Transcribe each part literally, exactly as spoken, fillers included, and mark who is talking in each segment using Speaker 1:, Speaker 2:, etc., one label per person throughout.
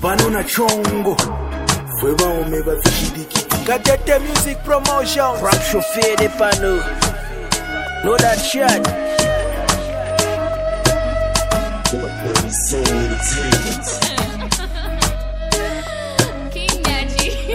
Speaker 1: Banana chongo Fweba omeba fishidikiti
Speaker 2: Gatete Music Promotions
Speaker 3: Frank Chauffeur de Pano Know that shit
Speaker 4: King Daddy.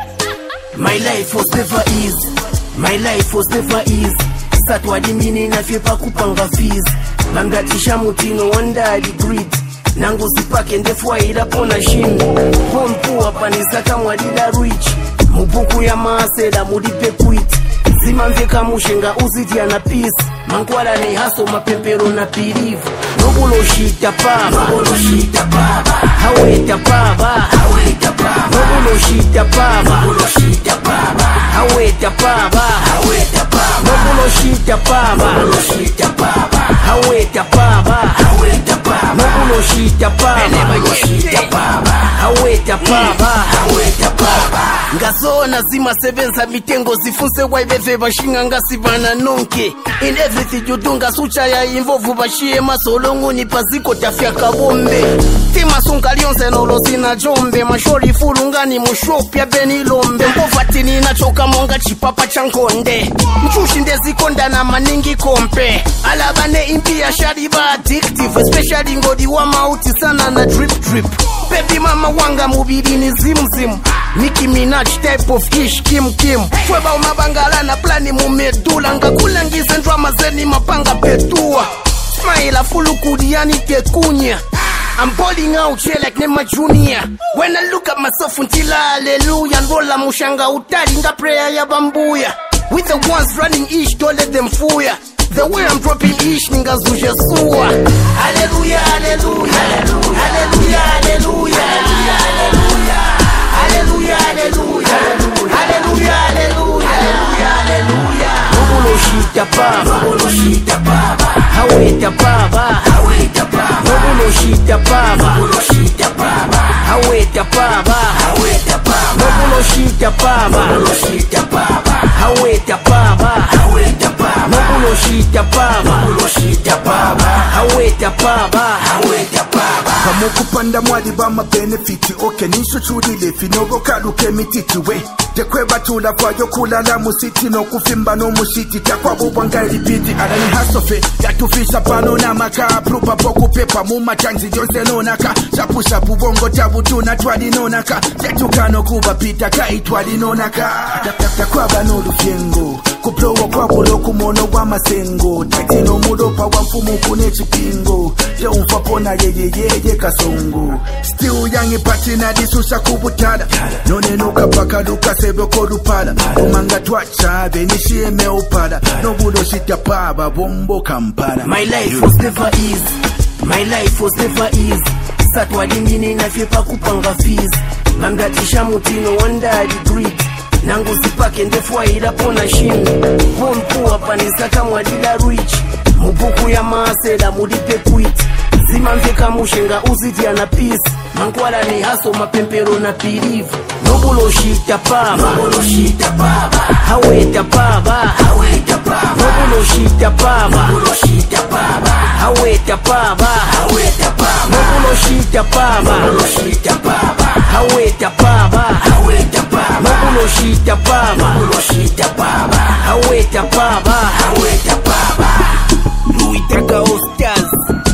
Speaker 3: My life was never easy My life was never easy Satwa di mini na fyepa kupanga fees Mangatisha mutino wanda di grit Nango zipake ndefwa ila pona shini Pompu wapanisa kamwa dida rich Mubuku ya maasela mudipe quit Zima mveka mushenga uziti ya na peace Mankwala ni haso mapempero na pirivu Nobulo shita paba Nobulo shita paba Haweta paba Haweta paba Nobulo shita paba Nobulo shita paba Haweta paba Haweta paba Nobulo shita paba Nobulo shita paba Haweta paba Haweta paba Nobulo shita paba Nobulo shita paba Haweta paba Haweta paba Ngazona zima sevenza mitengo zifunse waibeve bashinga ngasivana nonke In everything you do ngasucha ya involve bashie masolongo ni paziko tafya kabombe Tima sunga lionse nolo sina jombe Mashori fulungani mushopi ya beni lombe Mpovati ni nachoka monga chipapa chankonde Mchushi ndezi konda na maningi kompe Alabane impi ya shariba addictive Especially ngodi wa mauti sana na drip drip Baby mama wanga mubiri ni zim zim Nicki Minaj type of ish Kim Kim Fweba umabangala na plani mumedula Ngakulangize drama zeni mapanga petua Smile fulu kudiani tekunya I'm balling out here like Nema Junior When I look at myself until hallelujah Nrola mushanga utari nga prayer ya bambuya With the ones running ish don't let them fool ya The way I'm dropping ish ninga zuje suwa Hallelujah, hallelujah Hallelujah, hallelujah Hallelujah, hallelujah Hallelujah, hallelujah Hallelujah, hallelujah Nobulo shita paba Nobulo shita paba Haweta paba Haweta paba Nobulo shita paba Nobulo shita paba Haweta paba Haweta paba Nobulo shita paba Nobulo shita paba Haweta paba Haweta paba Nobulo shita paba Nobulo shita paba Haweta paba Haweta paba
Speaker 1: Kamukupanda mwadi bama benefiti Oke nisho chudi lefi Nogo kaluke mititi we Jekwe batula kwa yokula la musiti No kufimba no mushiti Takwa bubanga ilipiti Alani hasofe Yatufisha pano na maka Prupa poku pepa Muma chanzi jonse nonaka Shapu shapu bongo tabu tuna twadi nonaka Jetuka no kuba pita kai twadi nonaka Takwa bano lufiengo Kuplowa kwa buloku mono wa masengo Tatino mudopa wa mfumu kune chipingo Je umfapona ye ye ye ye kasongo Still yangi patina disusha kubutala None nuka paka luka sebe kodupala Umanga twacha benishie meupala Nobulo shita paba bombo kampala
Speaker 3: My life was never easy My life was never easy Satwa lingini na fyepa kupanga fees Mangatisha mutino wanda di grit Nangu zipake ndefwa ila pona shini Pompu wapanisa kamwa dida rich Mubuku ya maasela mudipe quit Zima mveka mushenga uziti ya na peace Mankwala ni haso mapempero na pirivu Nobulo shita paba Nobulo shita paba Haweta paba Haweta paba Nobulo shita paba Nobulo shita paba Haweta paba Haweta paba Nobulo shita paba Nobulo shita paba Haweta paba Haweta paba Nobulo shita paba Nobulo shita paba Haweta paba Haweta paba Louis Taka Ostaz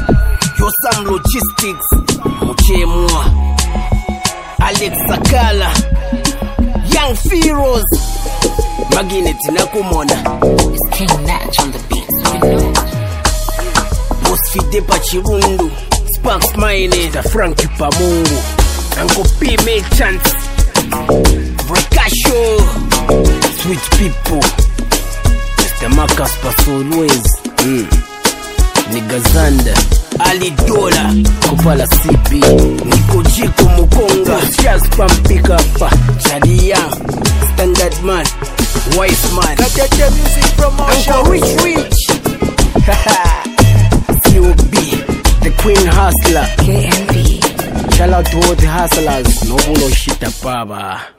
Speaker 3: Yosam Logistics Muchemwa Alex Sakala Young Feroz Magineti nakumona
Speaker 4: It's King Natch on the beat, you know.
Speaker 3: Boss Fide Pachirundu Sparks Maine Frankie Pamungu Uncle P Merchant Brekasho Sweet people Mister Marcus Pass always mm. Nigazanda Ali Dola Kupala C B Niko Jiko Mukonga Jazz Pampika Pa Chadi Young Standard Man Wise Man
Speaker 2: Gatete Music Promotions
Speaker 3: Uncle Rich Rich C O B The Queen Hustler
Speaker 4: K M B.
Speaker 3: Shout out to all the hustlers Nobulo shita paba